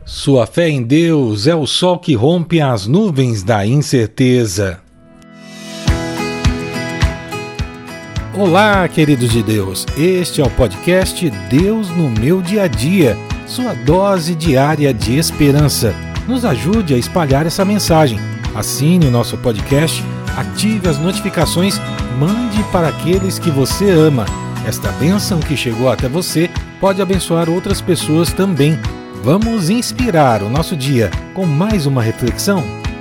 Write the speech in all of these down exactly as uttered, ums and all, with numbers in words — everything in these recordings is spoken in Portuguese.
Sua fé em Deus é o sol que rompe as nuvens da incerteza. Olá, queridos de Deus. Este é o podcast Deus no meu dia a dia, sua dose diária de esperança. Nos ajude a espalhar essa mensagem. Assine o nosso podcast, ative as notificações, mande para aqueles que você ama. Esta bênção que chegou até você pode abençoar outras pessoas também. Vamos inspirar o nosso dia com mais uma reflexão?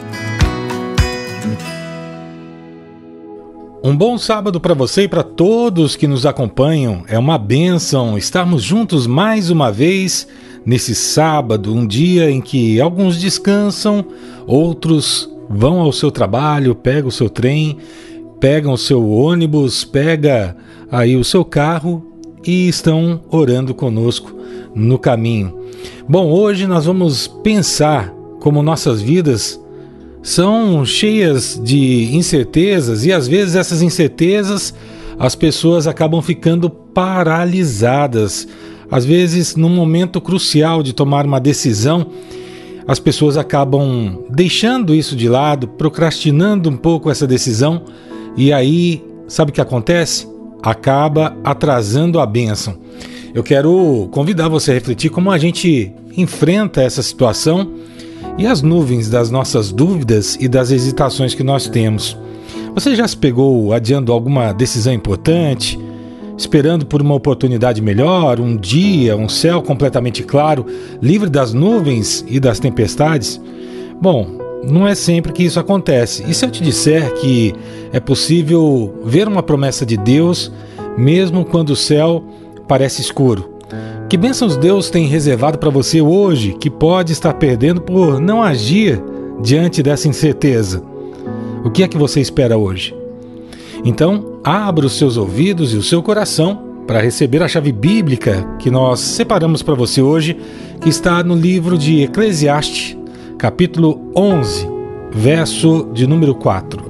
Um bom sábado para você e para todos que nos acompanham. É uma bênção estarmos juntos mais uma vez nesse sábado, um dia em que alguns descansam, outros vão ao seu trabalho, pegam o seu trem, pegam o seu ônibus, pega aí o seu carro e estão orando conosco no caminho. Bom, hoje nós vamos pensar como nossas vidas são cheias de incertezas e às vezes essas incertezas as pessoas acabam ficando paralisadas. Às vezes, num momento crucial de tomar uma decisão, as pessoas acabam deixando isso de lado, procrastinando um pouco essa decisão e aí, sabe o que acontece? Acaba atrasando a bênção. Eu quero convidar você a refletir como a gente enfrenta essa situação e as nuvens das nossas dúvidas e das hesitações que nós temos. Você já se pegou adiando alguma decisão importante, esperando por uma oportunidade melhor, um dia, um céu completamente claro, livre das nuvens e das tempestades? Bom, não é sempre que isso acontece. E se eu te disser que é possível ver uma promessa de Deus mesmo quando o céu parece escuro? Que bênçãos Deus tem reservado para você hoje que pode estar perdendo por não agir diante dessa incerteza? O que é que você espera hoje? Então, abra os seus ouvidos e o seu coração para receber a chave bíblica que nós separamos para você hoje, que está no livro de Eclesiastes, capítulo onze, verso de número quatro.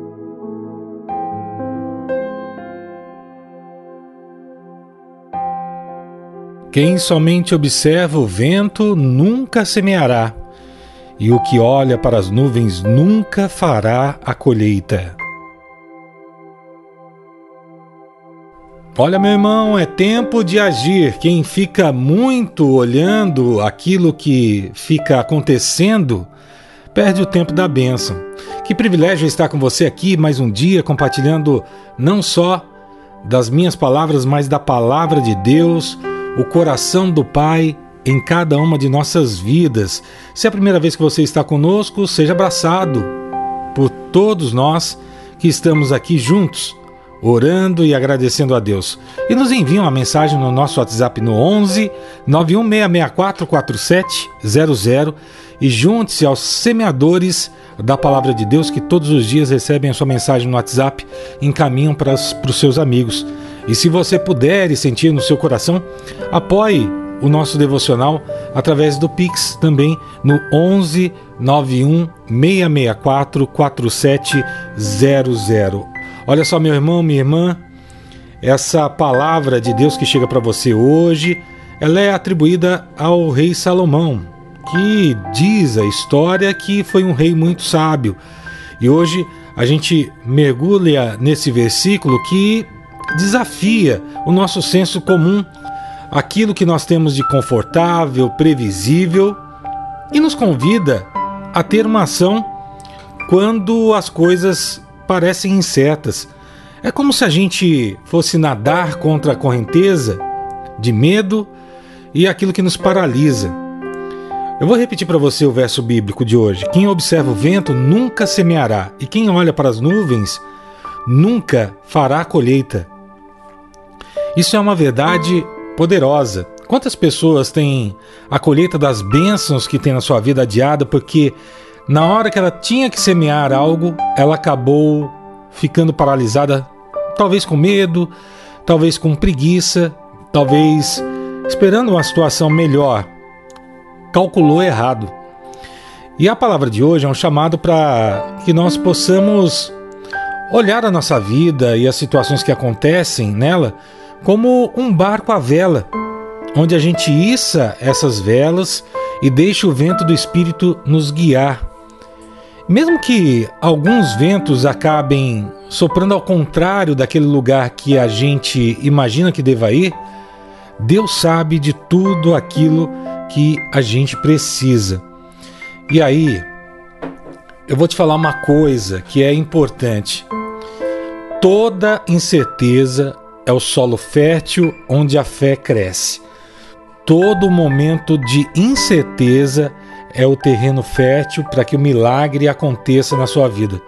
Quem somente observa o vento nunca semeará, e o que olha para as nuvens nunca fará a colheita. Olha, meu irmão, é tempo de agir. Quem fica muito olhando aquilo que fica acontecendo, perde o tempo da bênção. Que privilégio estar com você aqui mais um dia, compartilhando não só das minhas palavras, mas da palavra de Deus, o coração do Pai em cada uma de nossas vidas. Se é a primeira vez que você está conosco, seja abraçado por todos nós que estamos aqui juntos, orando e agradecendo a Deus. E nos envie uma mensagem no nosso WhatsApp no onze, nove um seis seis quatro, quatro sete zero zero e junte-se aos semeadores da Palavra de Deus que todos os dias recebem a sua mensagem no WhatsApp e encaminham para os seus amigos. E se você puder e sentir no seu coração, apoie o nosso devocional através do Pix também no onze, nove um seis seis quatro, quatro sete zero zero. Olha só, meu irmão, minha irmã, essa palavra de Deus que chega para você hoje, ela é atribuída ao rei Salomão, que diz a história que foi um rei muito sábio. E hoje a gente mergulha nesse versículo que desafia o nosso senso comum, aquilo que nós temos de confortável, previsível, e nos convida a ter uma ação quando as coisas parecem incertas. É como se a gente fosse nadar contra a correnteza de medo e aquilo que nos paralisa. Eu vou repetir para você o verso bíblico de hoje. Quem observa o vento nunca semeará, e quem olha para as nuvens nunca fará a colheita. Isso é uma verdade poderosa. Quantas pessoas têm a colheita das bênçãos que tem na sua vida adiada porque na hora que ela tinha que semear algo, ela acabou ficando paralisada, talvez com medo, talvez com preguiça, talvez esperando uma situação melhor. Calculou errado. E a palavra de hoje é um chamado para que nós possamos olhar a nossa vida e as situações que acontecem nela como um barco à vela, onde a gente issa essas velas e deixe o vento do Espírito nos guiar. Mesmo que alguns ventos acabem soprando ao contrário daquele lugar que a gente imagina que deva ir, Deus sabe de tudo aquilo que a gente precisa. E aí, eu vou te falar uma coisa que é importante. Toda incerteza é o solo fértil onde a fé cresce. Todo momento de incerteza é o terreno fértil para que o milagre aconteça na sua vida.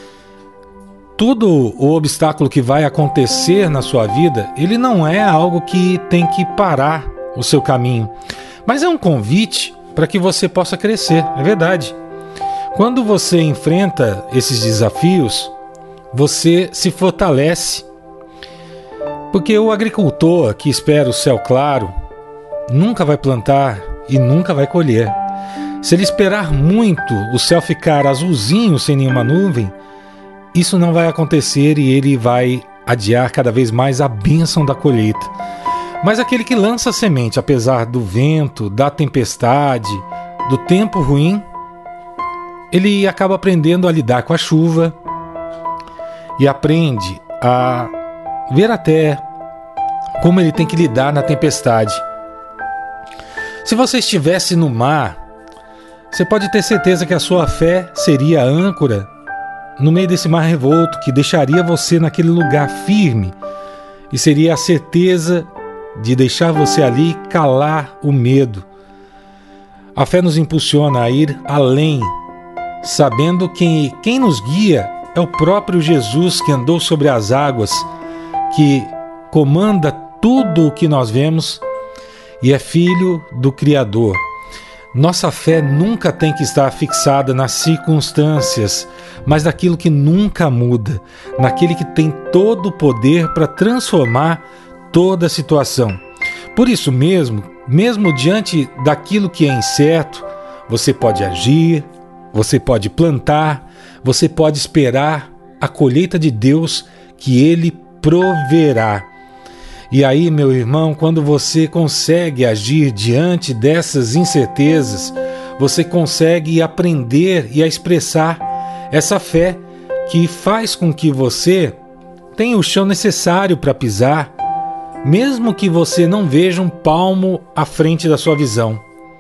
Todo o obstáculo que vai acontecer na sua vida, ele não é algo que tem que parar o seu caminho, mas é um convite para que você possa crescer, é verdade. Quando você enfrenta esses desafios, você se fortalece. Porque o agricultor que espera o céu claro nunca vai plantar e nunca vai colher. Se ele esperar muito o céu ficar azulzinho sem nenhuma nuvem, isso não vai acontecer e ele vai adiar cada vez mais a bênção da colheita. Mas aquele que lança a semente, apesar do vento, da tempestade, do tempo ruim, ele acaba aprendendo a lidar com a chuva e aprende a ver até como ele tem que lidar na tempestade. Se você estivesse no mar, você pode ter certeza que a sua fé seria a âncora no meio desse mar revolto que deixaria você naquele lugar firme e seria a certeza de deixar você ali calar o medo. A fé nos impulsiona a ir além, sabendo que quem nos guia é o próprio Jesus que andou sobre as águas, que comanda tudo o que nós vemos e é filho do Criador. Nossa fé nunca tem que estar fixada nas circunstâncias, mas naquilo que nunca muda, naquele que tem todo o poder para transformar toda a situação. Por isso mesmo, mesmo diante daquilo que é incerto, você pode agir, você pode plantar, você pode esperar a colheita de Deus que Ele proverá. E aí, meu irmão, quando você consegue agir diante dessas incertezas, você consegue aprender e a expressar essa fé que faz com que você tenha o chão necessário para pisar, mesmo que você não veja um palmo à frente da sua visão.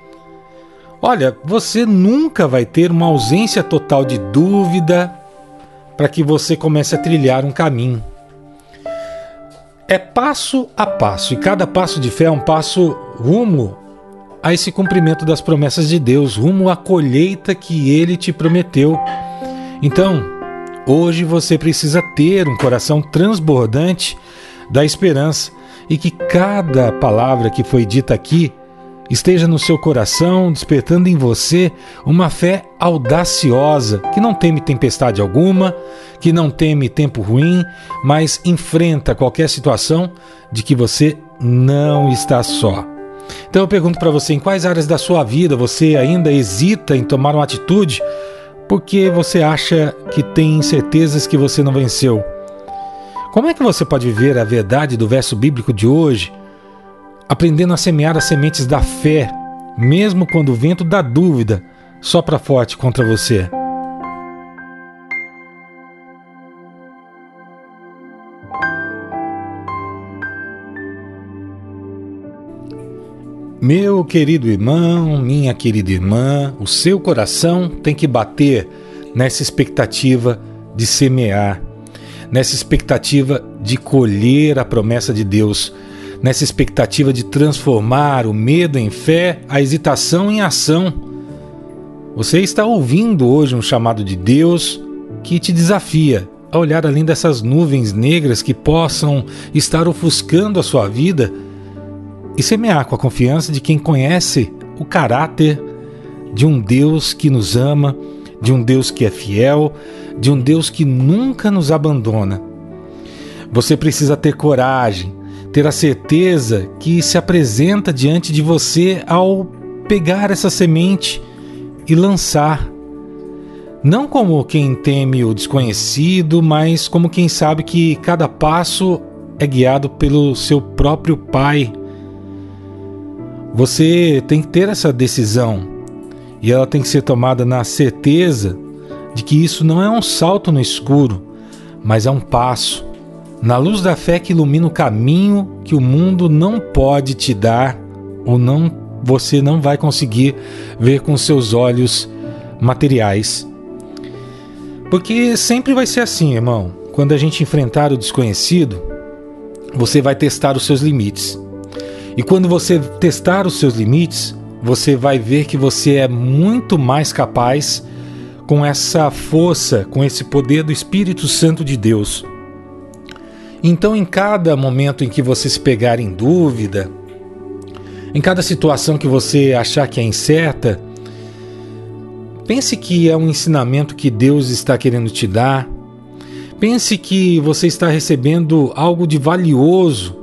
Olha, você nunca vai ter uma ausência total de dúvida para que você comece a trilhar um caminho. É passo a passo, e cada passo de fé é um passo rumo a esse cumprimento das promessas de Deus, rumo à colheita que Ele te prometeu. Então, hoje você precisa ter um coração transbordante da esperança e que cada palavra que foi dita aqui esteja no seu coração, despertando em você uma fé audaciosa, que não teme tempestade alguma, que não teme tempo ruim, mas enfrenta qualquer situação de que você não está só. Então eu pergunto para você, em quais áreas da sua vida você ainda hesita em tomar uma atitude porque você acha que tem incertezas que você não venceu? Como é que você pode viver a verdade do verso bíblico de hoje, aprendendo a semear as sementes da fé, mesmo quando o vento da dúvida sopra forte contra você? Meu querido irmão, minha querida irmã, o seu coração tem que bater nessa expectativa de semear, nessa expectativa de colher a promessa de Deus, nessa expectativa de transformar o medo em fé, a hesitação em ação. Você está ouvindo hoje um chamado de Deus que te desafia a olhar além dessas nuvens negras que possam estar ofuscando a sua vida e semear com a confiança de quem conhece o caráter de um Deus que nos ama, de um Deus que é fiel, de um Deus que nunca nos abandona. Você precisa ter coragem, ter a certeza que se apresenta diante de você ao pegar essa semente e lançar. Não como quem teme o desconhecido, mas como quem sabe que cada passo é guiado pelo seu próprio Pai. Você tem que ter essa decisão e ela tem que ser tomada na certeza de que isso não é um salto no escuro, mas é um passo na luz da fé que ilumina o caminho que o mundo não pode te dar ou não, você não vai conseguir ver com seus olhos materiais. Porque sempre vai ser assim, irmão. Quando a gente enfrentar o desconhecido, você vai testar os seus limites. E quando você testar os seus limites, você vai ver que você é muito mais capaz com essa força, com esse poder do Espírito Santo de Deus. Então, em cada momento em que você se pegar em dúvida, em cada situação que você achar que é incerta, pense que é um ensinamento que Deus está querendo te dar. Pense que você está recebendo algo de valioso,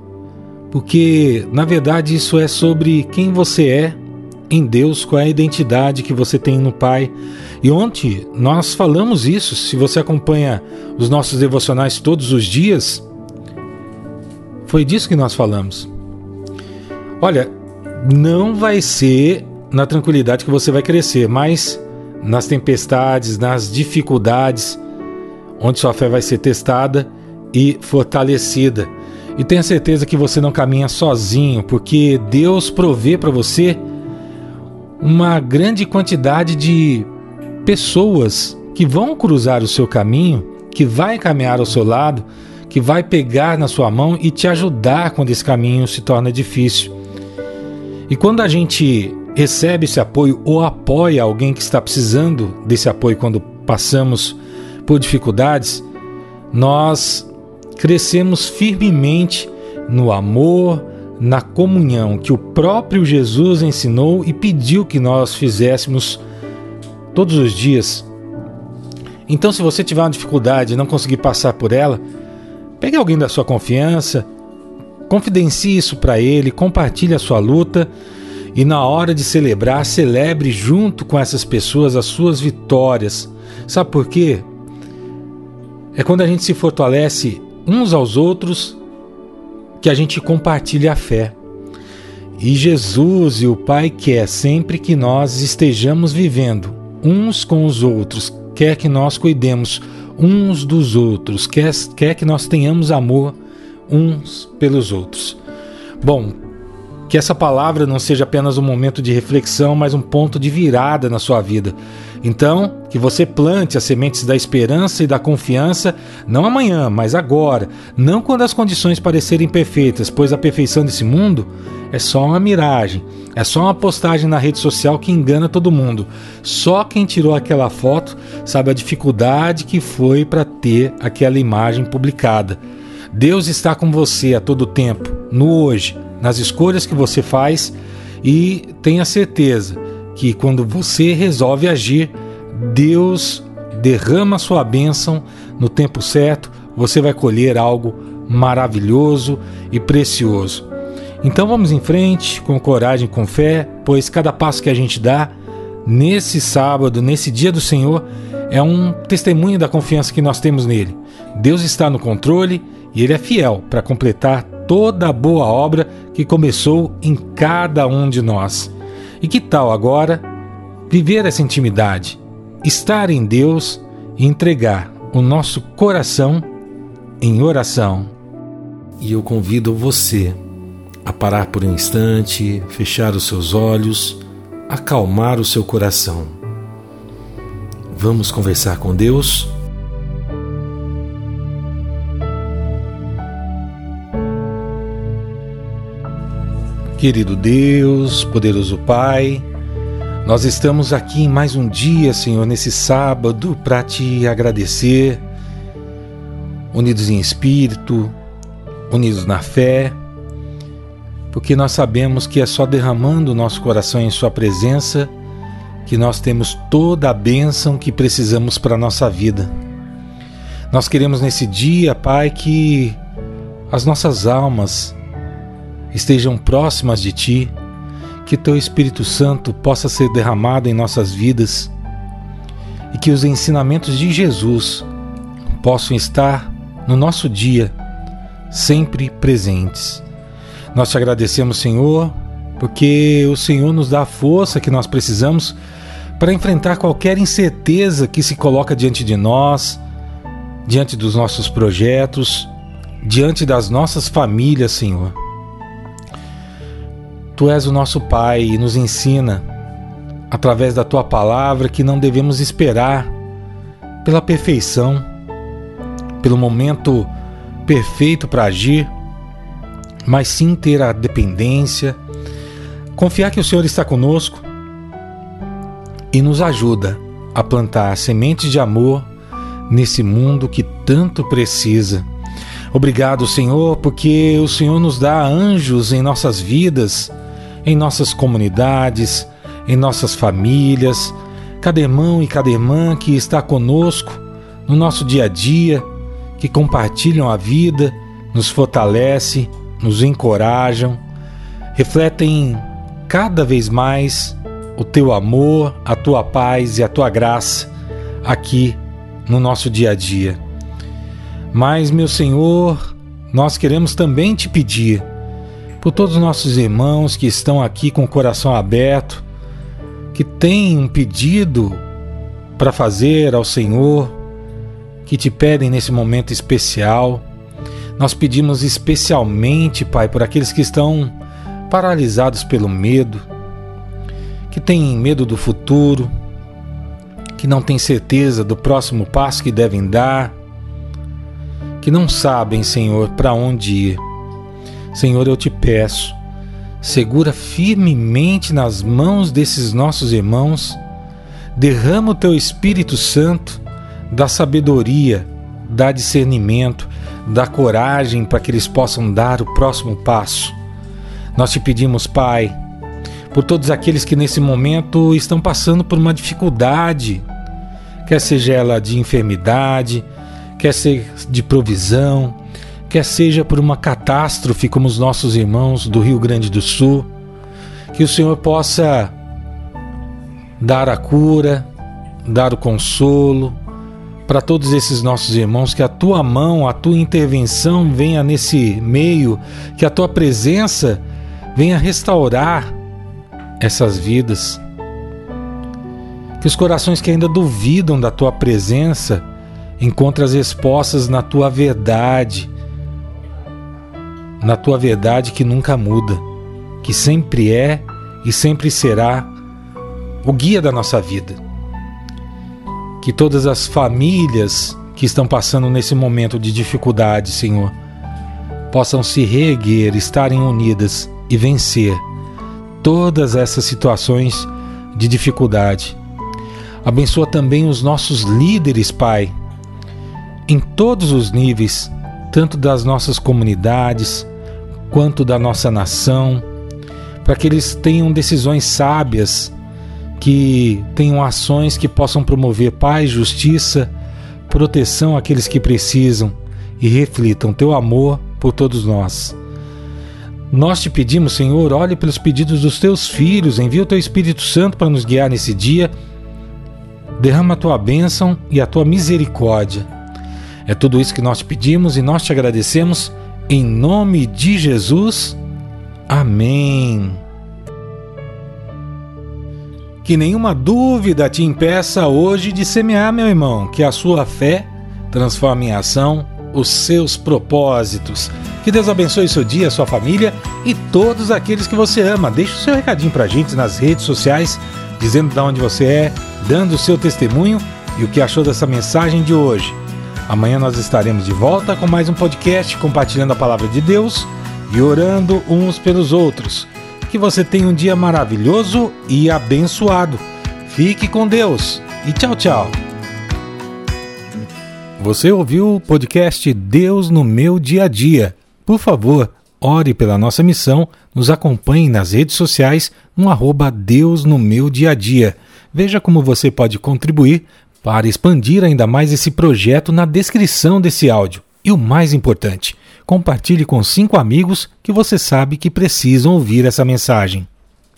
porque, na verdade, isso é sobre quem você é em Deus, qual é a identidade que você tem no Pai. E ontem nós falamos isso. Se você acompanha os nossos devocionais todos os dias, foi disso que nós falamos. Olha, não vai ser na tranquilidade que você vai crescer, mas nas tempestades, nas dificuldades, onde sua fé vai ser testada e fortalecida. E tenha certeza que você não caminha sozinho, porque Deus provê para você uma grande quantidade de pessoas que vão cruzar o seu caminho, que vai caminhar ao seu lado, que vai pegar na sua mão e te ajudar quando esse caminho se torna difícil. E quando a gente recebe esse apoio ou apoia alguém que está precisando desse apoio quando passamos por dificuldades, nós crescemos firmemente no amor, na comunhão que o próprio Jesus ensinou e pediu que nós fizéssemos todos os dias. Então, se você tiver uma dificuldade e não conseguir passar por ela, pegue alguém da sua confiança, confidencie isso para ele, compartilhe a sua luta e na hora de celebrar, celebre junto com essas pessoas as suas vitórias. Sabe por quê? É quando a gente se fortalece uns aos outros que a gente compartilha a fé. E Jesus e o Pai quer sempre que nós estejamos vivendo uns com os outros, quer que nós cuidemos uns dos outros, quer, quer que nós tenhamos amor uns pelos outros. Bom, que essa palavra não seja apenas um momento de reflexão, mas um ponto de virada na sua vida. Então, que você plante as sementes da esperança e da confiança, não amanhã, mas agora, não quando as condições parecerem perfeitas, pois a perfeição desse mundo é só uma miragem, é só uma postagem na rede social que engana todo mundo. Só quem tirou aquela foto sabe a dificuldade que foi para ter aquela imagem publicada. Deus está com você a todo tempo, no hoje, nas escolhas que você faz, e tenha certeza que quando você resolve agir, Deus derrama sua bênção no tempo certo, você vai colher algo maravilhoso e precioso. Então vamos em frente, com coragem, com fé, pois cada passo que a gente dá nesse sábado, nesse dia do Senhor, é um testemunho da confiança que nós temos nele. Deus está no controle e Ele é fiel para completar toda a boa obra que começou em cada um de nós. E que tal agora viver essa intimidade, estar em Deus e entregar o nosso coração em oração? E eu convido você a parar por um instante, fechar os seus olhos, acalmar o seu coração. Vamos conversar com Deus? Querido Deus, poderoso Pai, nós estamos aqui em mais um dia, Senhor, nesse sábado, para te agradecer, unidos em espírito, unidos na fé, porque nós sabemos que é só derramando o nosso coração em Sua presença que nós temos toda a bênção que precisamos para a nossa vida. Nós queremos nesse dia, Pai, que as nossas almas estejam próximas de Ti, que Teu Espírito Santo possa ser derramado em nossas vidas e que os ensinamentos de Jesus possam estar no nosso dia, sempre presentes. Nós te agradecemos, Senhor, porque o Senhor nos dá a força que nós precisamos para enfrentar qualquer incerteza que se coloca diante de nós, diante dos nossos projetos, diante das nossas famílias, Senhor. Tu és o nosso Pai e nos ensina, através da Tua palavra, que não devemos esperar pela perfeição, pelo momento perfeito para agir, mas sim ter a dependência, confiar que o Senhor está conosco e nos ajuda a plantar sementes de amor nesse mundo que tanto precisa. Obrigado, Senhor, porque o Senhor nos dá anjos em nossas vidas, em nossas comunidades, em nossas famílias, cada irmão e cada irmã que está conosco no nosso dia a dia, que compartilham a vida, nos fortalece, nos encorajam, refletem cada vez mais o Teu amor, a Tua paz e a Tua graça aqui no nosso dia a dia. Mas, meu Senhor, nós queremos também Te pedir por todos os nossos irmãos que estão aqui com o coração aberto, que têm um pedido para fazer ao Senhor, que Te pedem nesse momento especial. Nós pedimos especialmente, Pai, por aqueles que estão paralisados pelo medo, que têm medo do futuro, que não têm certeza do próximo passo que devem dar, que não sabem, Senhor, para onde ir. Senhor, eu Te peço, segura firmemente nas mãos desses nossos irmãos, derrama o Teu Espírito Santo, dá sabedoria, dá discernimento, dá coragem para que eles possam dar o próximo passo. Nós Te pedimos, Pai, por todos aqueles que nesse momento estão passando por uma dificuldade, quer seja ela de enfermidade, quer seja de provisão, quer seja por uma catástrofe como os nossos irmãos do Rio Grande do Sul, que o Senhor possa dar a cura, dar o consolo para todos esses nossos irmãos, que a Tua mão, a Tua intervenção venha nesse meio, que a Tua presença venha restaurar essas vidas, que os corações que ainda duvidam da Tua presença encontrem as respostas na Tua verdade, na Tua verdade que nunca muda, que sempre é e sempre será o guia da nossa vida. Que todas as famílias que estão passando nesse momento de dificuldade, Senhor, possam se reerguer, estarem unidas e vencer todas essas situações de dificuldade. Abençoa também os nossos líderes, Pai, em todos os níveis, tanto das nossas comunidades quanto da nossa nação, para que eles tenham decisões sábias, que tenham ações que possam promover paz, justiça, proteção àqueles que precisam e reflitam Teu amor por todos nós. Nós Te pedimos, Senhor, olhe pelos pedidos dos Teus filhos, envia o Teu Espírito Santo para nos guiar nesse dia, derrama a Tua bênção e a Tua misericórdia. É tudo isso que nós Te pedimos e nós Te agradecemos, em nome de Jesus. Amém. Que nenhuma dúvida te impeça hoje de semear, meu irmão, que a sua fé transforme em ação os seus propósitos. Que Deus abençoe seu dia, sua família e todos aqueles que você ama. Deixe o seu recadinho pra gente nas redes sociais, dizendo de onde você é, dando o seu testemunho e o que achou dessa mensagem de hoje. Amanhã nós estaremos de volta com mais um podcast, compartilhando a palavra de Deus e orando uns pelos outros. Que você tenha um dia maravilhoso e abençoado. Fique com Deus e tchau, tchau. Você ouviu o podcast Deus no Meu Dia a Dia. Por favor, ore pela nossa missão, nos acompanhe nas redes sociais no arroba Deus no Meu Dia a Dia. Veja como você pode contribuir para expandir ainda mais esse projeto na descrição desse áudio. E o mais importante, compartilhe com cinco amigos que você sabe que precisam ouvir essa mensagem.